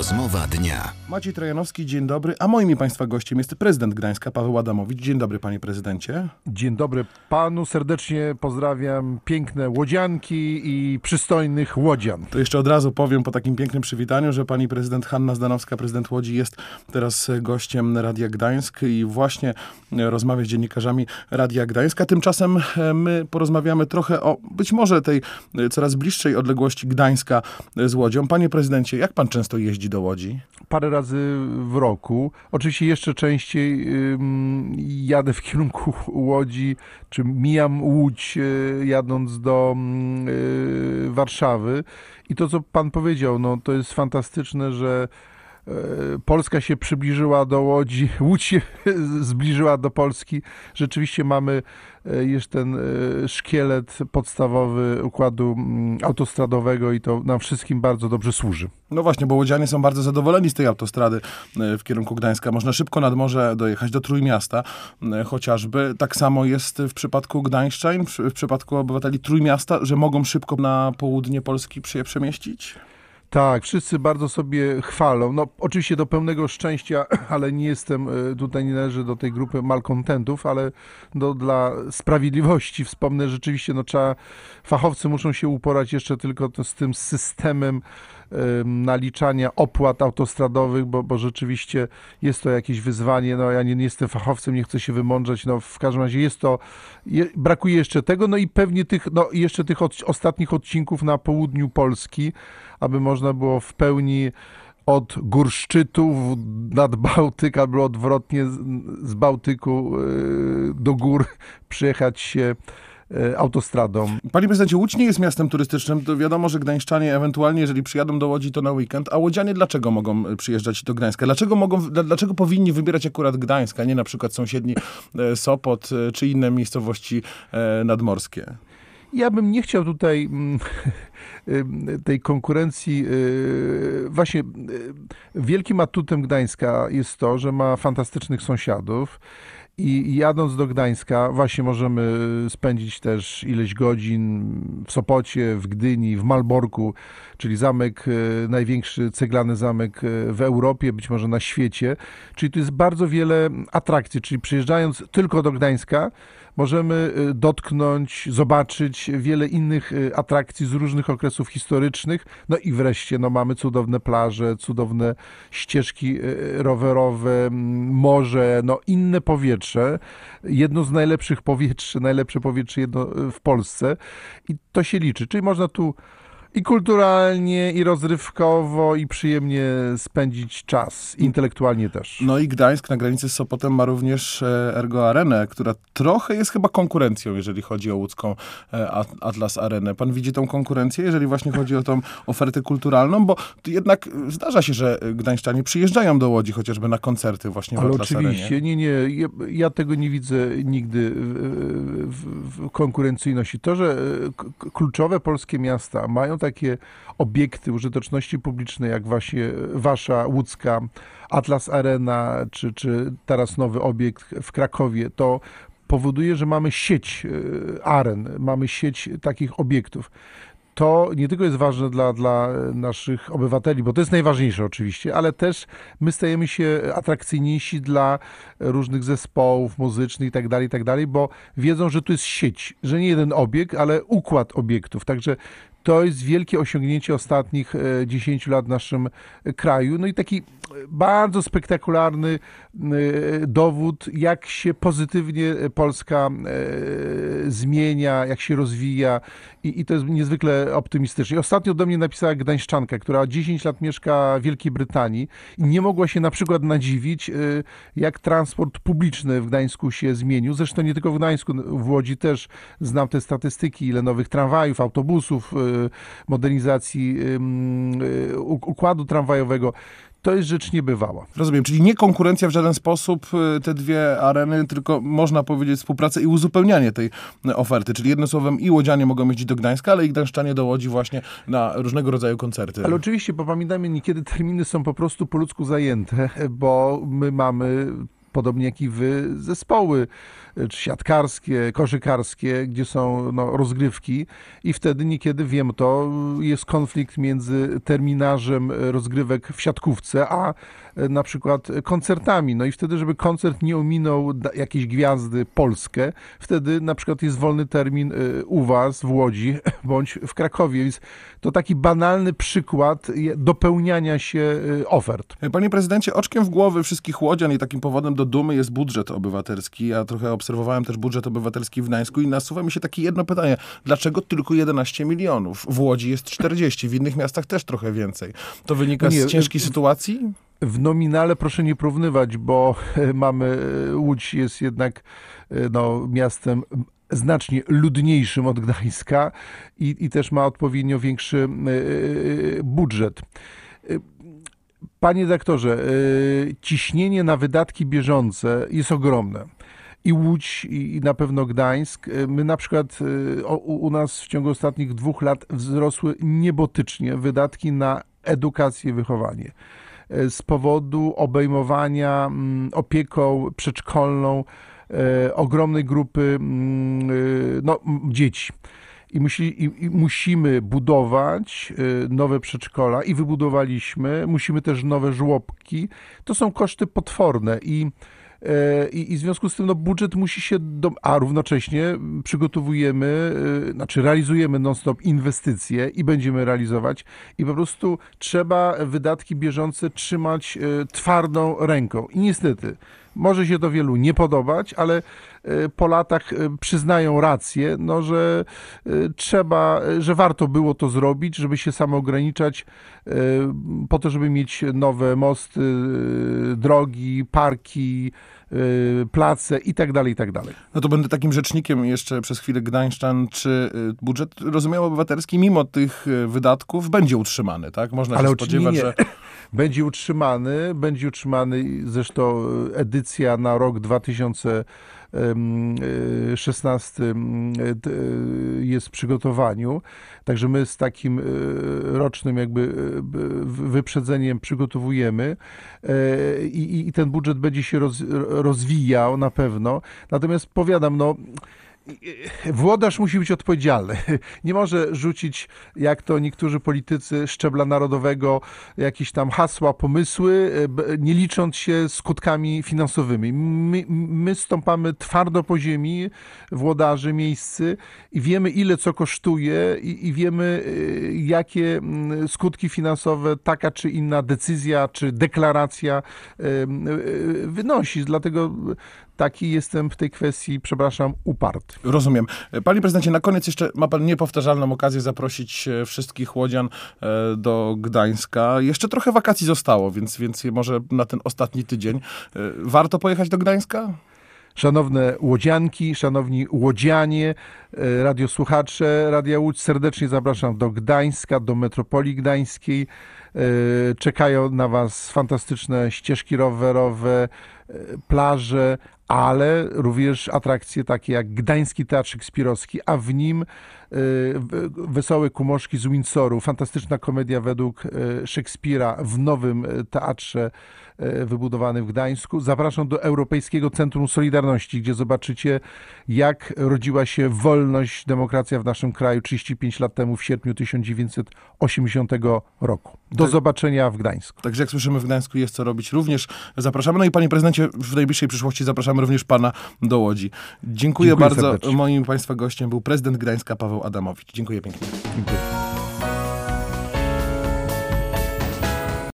Rozmowa dnia. Maciej Trojanowski, dzień dobry. A moim i Państwa gościem jest prezydent Gdańska, Paweł Adamowicz. Dzień dobry, panie prezydencie. Dzień dobry panu, serdecznie pozdrawiam piękne łodzianki i przystojnych łodzian. To jeszcze od razu powiem po takim pięknym przywitaniu, że pani prezydent Hanna Zdanowska, prezydent Łodzi, jest teraz gościem Radia Gdańsk i właśnie rozmawia z dziennikarzami Radia Gdańska. Tymczasem my porozmawiamy trochę o być może tej coraz bliższej odległości Gdańska z Łodzią. Panie prezydencie, jak pan często jeździ do Łodzi? Parę razy w roku. Oczywiście jeszcze częściej jadę w kierunku Łodzi, czy mijam Łódź jadąc do Warszawy. I to, co pan powiedział, no to jest fantastyczne, że Polska się przybliżyła do Łodzi, Łódź się zbliżyła do Polski. Rzeczywiście mamy jeszcze ten szkielet podstawowy układu autostradowego i to nam wszystkim bardzo dobrze służy. No właśnie, bo łodzianie są bardzo zadowoleni z tej autostrady w kierunku Gdańska. Można szybko nad morze dojechać do Trójmiasta chociażby. Tak samo jest w przypadku gdańszczan, w przypadku obywateli Trójmiasta, że mogą szybko na południe Polski się przemieścić? Tak, wszyscy bardzo sobie chwalą. No oczywiście do pełnego szczęścia, ale nie jestem, tutaj nie należę do tej grupy malkontentów, ale dla sprawiedliwości wspomnę, rzeczywiście fachowcy muszą się uporać jeszcze tylko z tym systemem naliczania opłat autostradowych, bo rzeczywiście jest to jakieś wyzwanie. No ja nie jestem fachowcem, nie chcę się wymądrzeć. No w każdym razie brakuje jeszcze tego, no i pewnie jeszcze tych ostatnich odcinków na południu Polski, aby można było w pełni od gór szczytów nad Bałtyk, albo odwrotnie z Bałtyku do gór przyjechać się autostradą. Panie prezydencie, Łódź nie jest miastem turystycznym. To wiadomo, że gdańszczanie ewentualnie, jeżeli przyjadą do Łodzi, to na weekend. A łodzianie dlaczego mogą przyjeżdżać do Gdańska? Dlaczego powinni wybierać akurat Gdańsk, a nie na przykład sąsiedni Sopot czy inne miejscowości nadmorskie? Ja bym nie chciał tutaj tej konkurencji. Właśnie wielkim atutem Gdańska jest to, że ma fantastycznych sąsiadów. I jadąc do Gdańska właśnie możemy spędzić też ileś godzin w Sopocie, w Gdyni, w Malborku, czyli zamek, największy ceglany zamek w Europie, być może na świecie. Czyli tu jest bardzo wiele atrakcji, czyli przyjeżdżając tylko do Gdańska możemy dotknąć, zobaczyć wiele innych atrakcji z różnych okresów historycznych. No i wreszcie mamy cudowne plaże, cudowne ścieżki rowerowe, morze, inne powietrze. Jedno z najlepszych powietrz, najlepsze powietrze w Polsce i to się liczy. Czyli można tu i kulturalnie, i rozrywkowo, i przyjemnie spędzić czas. Intelektualnie też. No i Gdańsk na granicy z Sopotem ma również Ergo Arenę, która trochę jest chyba konkurencją, jeżeli chodzi o łódzką Atlas Arenę. Pan widzi tą konkurencję, jeżeli właśnie chodzi o tą ofertę kulturalną? Bo jednak zdarza się, że gdańszczanie przyjeżdżają do Łodzi chociażby na koncerty właśnie w Atlas Arenie. Ale oczywiście, nie. Ja tego nie widzę nigdy w konkurencyjności. To, że kluczowe polskie miasta mają takie obiekty użyteczności publicznej, jak właśnie wasza łódzka Atlas Arena, czy teraz nowy obiekt w Krakowie, to powoduje, że mamy sieć aren, mamy sieć takich obiektów. To nie tylko jest ważne dla naszych obywateli, bo to jest najważniejsze oczywiście, ale też my stajemy się atrakcyjniejsi dla różnych zespołów muzycznych i tak dalej, bo wiedzą, że tu jest sieć, że nie jeden obiekt, ale układ obiektów. Także to jest wielkie osiągnięcie ostatnich 10 lat w naszym kraju. No i taki bardzo spektakularny dowód, jak się pozytywnie Polska zmienia, jak się rozwija i to jest niezwykle optymistyczne. I ostatnio do mnie napisała gdańszczanka, która 10 lat mieszka w Wielkiej Brytanii i nie mogła się na przykład nadziwić, jak transport publiczny w Gdańsku się zmienił. Zresztą nie tylko w Gdańsku, w Łodzi też znam te statystyki, ile nowych tramwajów, autobusów, modernizacji układu tramwajowego. To jest rzecz niebywała. Rozumiem, czyli nie konkurencja w żaden sposób te dwie areny, tylko można powiedzieć współpraca i uzupełnianie tej oferty. Czyli jednym słowem i łodzianie mogą jeździć do Gdańska, ale i gdańszczanie do Łodzi właśnie na różnego rodzaju koncerty. Ale oczywiście, bo pamiętajmy, niekiedy terminy są po prostu po ludzku zajęte, bo my mamy podobnie jak i wy, zespoły czy siatkarskie, koszykarskie, gdzie są rozgrywki i wtedy niekiedy, wiem to, jest konflikt między terminarzem rozgrywek w siatkówce, a na przykład koncertami. No i wtedy, żeby koncert nie ominął jakiejś gwiazdy Polskę, wtedy na przykład jest wolny termin u was w Łodzi bądź w Krakowie, więc to taki banalny przykład dopełniania się ofert. Panie prezydencie, oczkiem w głowy wszystkich łodzian i takim powodem do dumy jest budżet obywatelski. Ja trochę obserwowałem też budżet obywatelski w Gdańsku i nasuwa mi się takie jedno pytanie. Dlaczego tylko 11 milionów? W Łodzi jest 40, w innych miastach też trochę więcej. To wynika z ciężkiej sytuacji? W nominale proszę nie porównywać, bo Łódź jest jednak miastem znacznie ludniejszym od Gdańska i też ma odpowiednio większy budżet. Panie redaktorze, ciśnienie na wydatki bieżące jest ogromne. I Łódź, i na pewno Gdańsk. My na przykład u nas w ciągu ostatnich 2 lat wzrosły niebotycznie wydatki na edukację i wychowanie. Z powodu obejmowania opieką przedszkolną ogromnej grupy dzieci. I musimy budować nowe przedszkola i wybudowaliśmy. Musimy też nowe żłobki. To są koszty potworne i w związku z tym budżet musi się, a równocześnie przygotowujemy, realizujemy non-stop inwestycje i będziemy realizować i po prostu trzeba wydatki bieżące trzymać twardą ręką. I niestety, może się to wielu nie podobać, ale po latach przyznają rację, że że warto było to zrobić, żeby się samoograniczać po to, żeby mieć nowe mosty, drogi, parki, place i tak dalej, i tak dalej. No to będę takim rzecznikiem jeszcze przez chwilę gdańszczan. Czy budżet rozumiał obywatelski mimo tych wydatków będzie utrzymany, tak? Można się spodziewać, że... Będzie utrzymany, zresztą edycja na rok 2016 jest w przygotowaniu, także my z takim rocznym wyprzedzeniem przygotowujemy i ten budżet będzie się rozwijał na pewno. Natomiast powiadam, włodarz musi być odpowiedzialny. Nie może rzucić, jak to niektórzy politycy szczebla narodowego, jakieś tam hasła, pomysły, nie licząc się skutkami finansowymi. My stąpamy twardo po ziemi, włodarze miejscy i wiemy, ile co kosztuje i wiemy, jakie skutki finansowe taka czy inna decyzja czy deklaracja wynosi. Dlatego taki jestem w tej kwestii, uparty. Rozumiem. Panie prezydencie, na koniec jeszcze ma pan niepowtarzalną okazję zaprosić wszystkich łodzian do Gdańska. Jeszcze trochę wakacji zostało, więc może na ten ostatni tydzień warto pojechać do Gdańska? Szanowne łodzianki, szanowni łodzianie, radiosłuchacze Radia Łódź, serdecznie zapraszam do Gdańska, do metropolii gdańskiej. Czekają na was fantastyczne ścieżki rowerowe, plaże, ale również atrakcje takie jak Gdański Teatr Szekspirowski, a w nim Wesołe Kumoszki z Windsoru, fantastyczna komedia według Szekspira w nowym teatrze wybudowanym w Gdańsku. Zapraszam do Europejskiego Centrum Solidarności, gdzie zobaczycie, jak rodziła się wolność, demokracja w naszym kraju 35 lat temu, w sierpniu 1980 roku. Do zobaczenia w Gdańsku. Także jak słyszymy, w Gdańsku jest co robić. Również zapraszamy. No i panie prezydencie, w najbliższej przyszłości zapraszamy również pana do Łodzi. Dziękuję bardzo. Serdecznie. Moim państwa gościem był prezydent Gdańska Paweł Adamowicz. Dziękuję pięknie. Dziękuję.